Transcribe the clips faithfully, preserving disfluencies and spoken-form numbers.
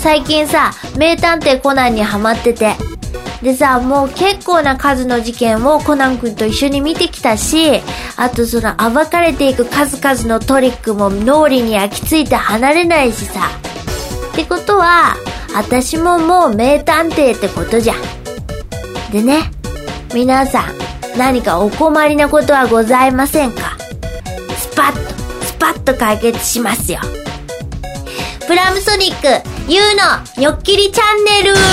最近さ、名探偵コナンにハマってて。でさ、もう結構な数の事件をコナン君と一緒に見てきたし、あとその暴かれていく数々のトリックも脳裏に焼き付いて離れないしさ。ってことは、私ももう名探偵ってことじゃん。でね、皆さん、何かお困りなことはございませんか？スパッと、スパッと解決しますよ。プラムソニック、ユーのニョッキリチャンネル。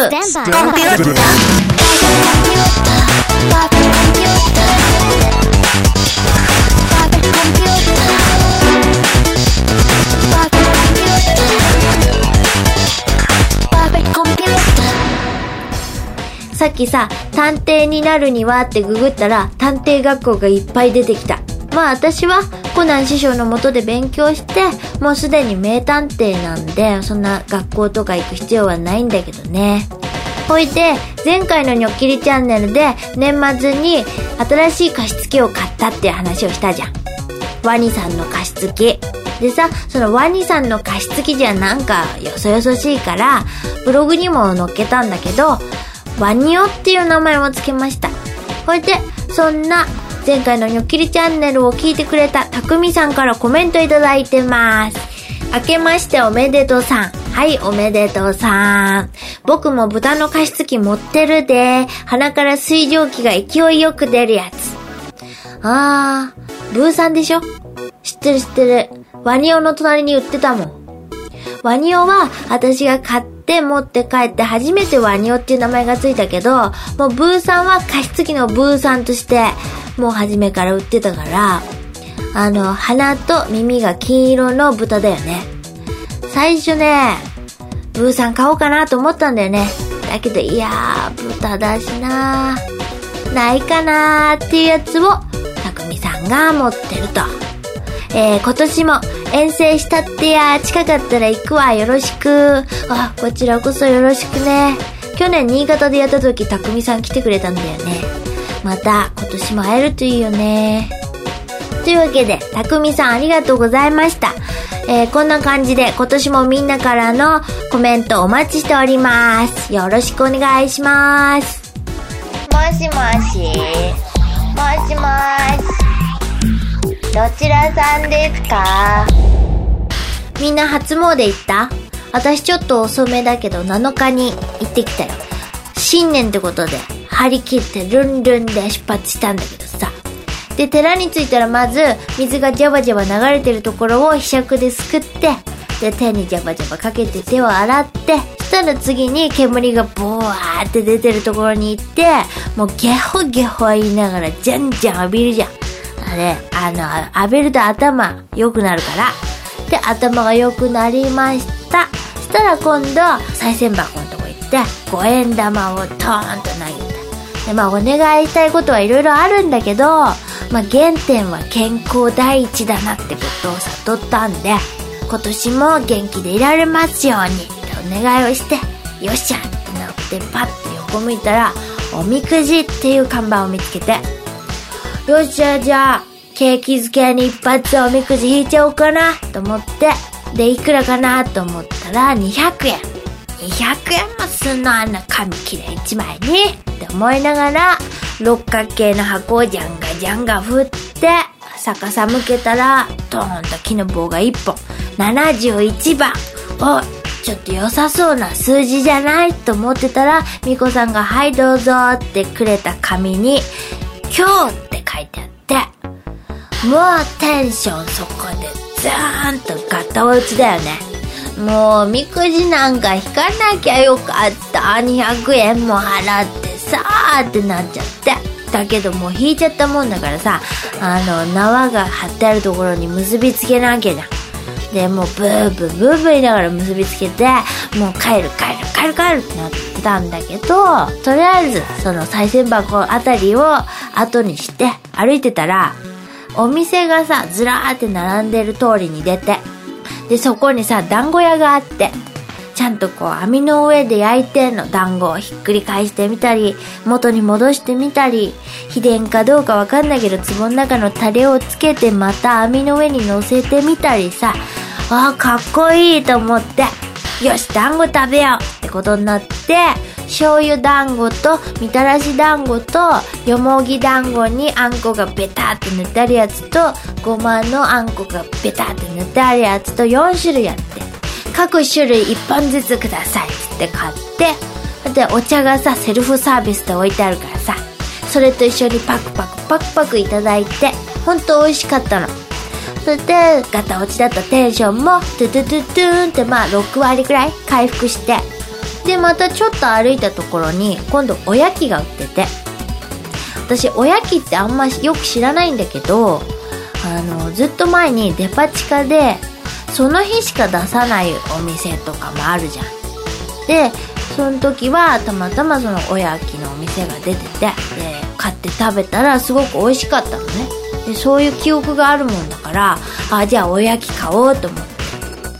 さっきさ、探偵になるにはってググったら探偵学校がいっぱい出てきた。まあ私はコナン師匠の下で勉強してもうすでに名探偵なんで、そんな学校とか行く必要はないんだけどね。ほいで前回のニョッキリチャンネルで年末に新しい加湿器を買ったっていう話をしたじゃん。ワニさんの加湿器でさ、そのワニさんの加湿器じゃなんかよそよそしいからブログにも載っけたんだけど、ワニオっていう名前をつけました。ほいでそんな前回のニョッキリチャンネルを聞いてくれたたくみさんからコメントいただいてます。明けましておめでとうさん。はい、おめでとうさん。僕も豚の加湿器持ってるで。鼻から水蒸気が勢いよく出るやつ。あー、ブーさんでしょ？知ってる知ってる。ワニオの隣に売ってたもん。ワニオは私が買って持って帰って初めてワニオっていう名前がついたけど、もうブーさんは加湿器のブーさんとしてもう初めから売ってたから、あの鼻と耳が金色の豚だよね。最初ね、ブーさん買おうかなと思ったんだよね。だけどいやー豚だしなー、ないかなーっていうやつをたくみさんが持ってると。えー、今年も遠征したってや、近かったら行くわ、よろしく。あ、こちらこそよろしくね。去年新潟でやった時たくみさん来てくれたんだよね。また今年も会えるといいよね。というわけでたくみさんありがとうございました。えー、こんな感じで今年もみんなからのコメントお待ちしております。よろしくお願いします。もしもしもしもし、どちらさんですか？みんな初詣行った？私ちょっと遅めだけどなのかに行ってきたよ。新年ってことで張り切ってルンルンで出発したんだけどさ。で、寺に着いたらまず水がジャバジャバ流れてるところをひしゃくですくって、で手にジャバジャバかけて手を洗って、そしたら次に煙がボワーって出てるところに行って、もうゲホゲホ言いながらじゃんじゃん浴びるじゃん。あれ、あの浴びると頭良くなるから。で、頭が良くなりました。そしたら今度賽銭箱のとこ行ってごえん玉をトーンと投げた。で、まあお願いしたいことはいろいろあるんだけど、まあ原点は健康第一だなってことを悟ったんで、今年も元気でいられますようにってお願いをして、よっしゃってなってパッて横向いたらおみくじっていう看板を見つけて、よっしゃ、じゃあ景気づけに一発おみくじ引いちゃおうかなと思って、でいくらかなと思ったらにひゃくえん。にひゃくえんもすんの、あんな紙きれい一枚にって思いながら六角形の箱をジャンガジャンガ振って逆さ向けたらトーンと木の棒がいっぽん、ななじゅういちばん。お、ちょっと良さそうな数字じゃないと思ってたら、みこさんがはいどうぞってくれた紙に今日って書いてあって、もうテンションそこでザーンとガタ落ちだよね。もうみくじなんか引かなきゃよかった、にひゃくえんも払ってさーってなっちゃって。だけどもう引いちゃったもんだからさ、あの縄が張ってあるところに結びつけなきゃじゃん。でもうブーブーブーブー言いながら結びつけて、もう帰る帰る帰る帰るってなってたんだけど、とりあえずその賽銭箱あたりを後にして歩いてたら、お店がさずらーって並んでる通りに出て、でそこにさ団子屋があって、ちゃんとこう網の上で焼いてんの。団子をひっくり返してみたり元に戻してみたり、秘伝かどうかわかんないけど壺の中のタレをつけてまた網の上に乗せてみたりさ、あーかっこいいと思ってよし団子食べようってことになって、醤油団子とみたらし団子とよもぎ団子にあんこがベタって塗ってあるやつと、ごまのあんこがベタって塗ってあるやつとよん種類あって、各種類いっぽんずつくださいって買って、でお茶がさセルフサービスで置いてあるからさ、それと一緒にパクパクパクパクいただいて、ほんと美味しかったの。それでガタ落ちだったテンションもトゥトゥトゥトゥーンってまあろく割くらい回復して、でまたちょっと歩いたところに今度おやきが売ってて、私おやきってあんまよく知らないんだけど、あのずっと前にデパ地下でその日しか出さないお店とかもあるじゃん。でその時はたまたまそのおやきのお店が出てて、で買って食べたらすごく美味しかったのね。でそういう記憶があるもんだから、あじゃあおやき買おうと思って、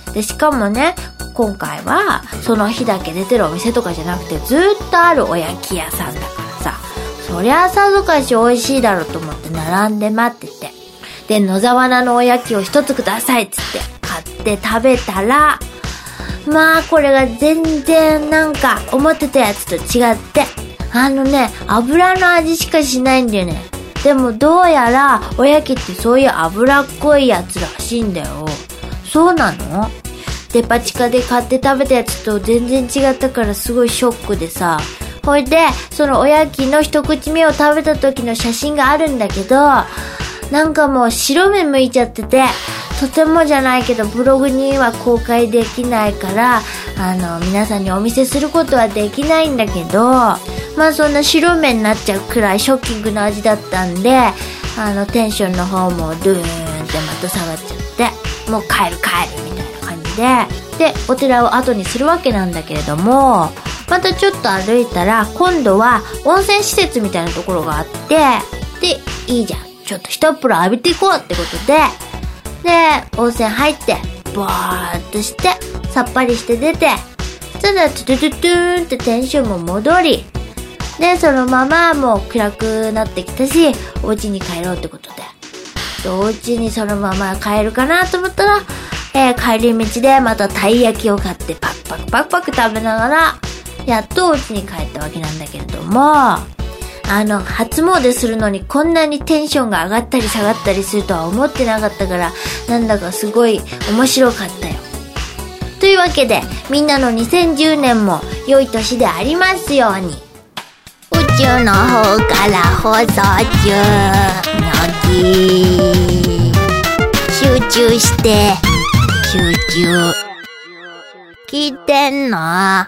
でしかもね今回はその日だけ出てるお店とかじゃなくてずっとあるおやき屋さんだからさ、そりゃさぞかし美味しいだろうと思って並んで待ってて、で野沢菜のおやきを一つくださいっつって買って食べたら、まあこれが全然なんか思ってたやつと違って、あのね油の味しかしないんだよね。でもどうやらおやきってそういう脂っこいやつらしいんだよ。そうなの？デパ地下で買って食べたやつと全然違ったからすごいショックでさ、ほいでそのおやきの一口目を食べた時の写真があるんだけど、なんかもう白目向いちゃってて、とてもじゃないけどブログには公開できないから、あの皆さんにお見せすることはできないんだけど、まあそんな白目になっちゃうくらいショッキングな味だったんで、あのテンションの方もドゥーンってまた下がっちゃって、もう帰る帰るみたいな感じで、でお寺を後にするわけなんだけれども、またちょっと歩いたら今度は温泉施設みたいなところがあって、でいいじゃんちょっと一風呂浴びていこうってことで、で温泉入ってボーっとしてさっぱりして出て、そしたらトゥトゥトゥトゥーンってテンションも戻り、でそのままもう暗くなってきたし、お家に帰ろうってことで、でお家にそのまま帰るかなと思ったら、えー、帰り道でまたたい焼きを買ってパクパクパクパク食べながらやっとお家に帰ったわけなんだけれども、あの初詣するのにこんなにテンションが上がったり下がったりするとは思ってなかったから、なんだかすごい面白かったよ。というわけでみんなのにせんじゅうねんも良い年でありますように。宇宙の方から放送中、にょぎ集中して集中聞いてんの？あ、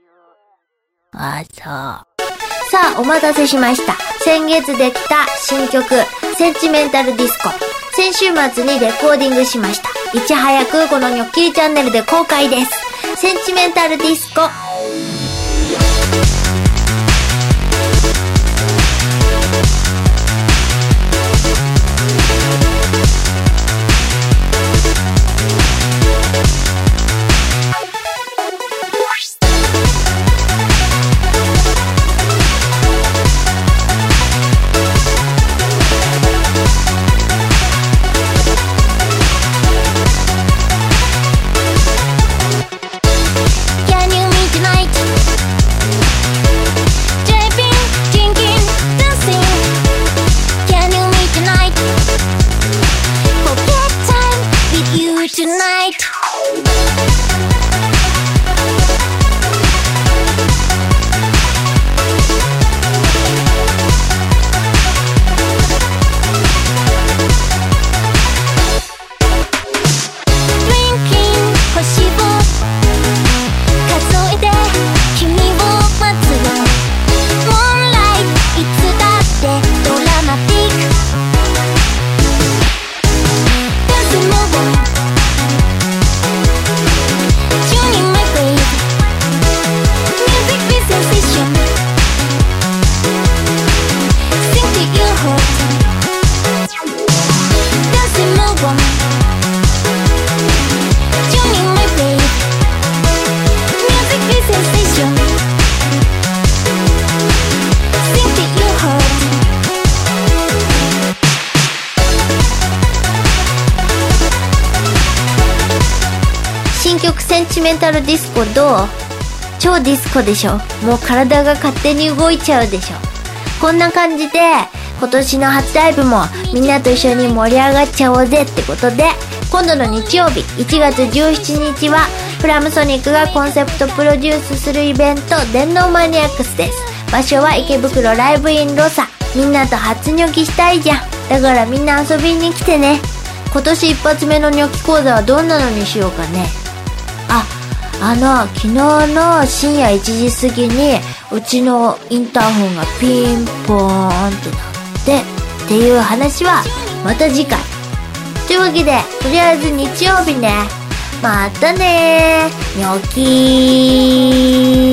そう。さあお待たせしました。先月できた新曲センチメンタルディスコ、先週末にレコーディングしました。いち早くこのニョッキリチャンネルで公開です。センチメンタルディスコ。 メンタルディスコどう？超ディスコでしょ。もう体が勝手に動いちゃうでしょ。こんな感じで今年の初ライブもみんなと一緒に盛り上がっちゃおうぜってことで、今度の日曜日いちがつじゅうしちにちはフラムソニックがコンセプトプロデュースするイベント電脳マニアックスです。場所は池袋ライブインロサ。みんなと初ニョキしたいじゃん。だからみんな遊びに来てね。今年一発目のニョキ講座はどんなのにしようかね。あ、あの昨日の深夜いちじ過ぎにうちのインターホンがピンポーンってなってっていう話はまた次回というわけで、とりあえず日曜日ね。またねー、ニョキー。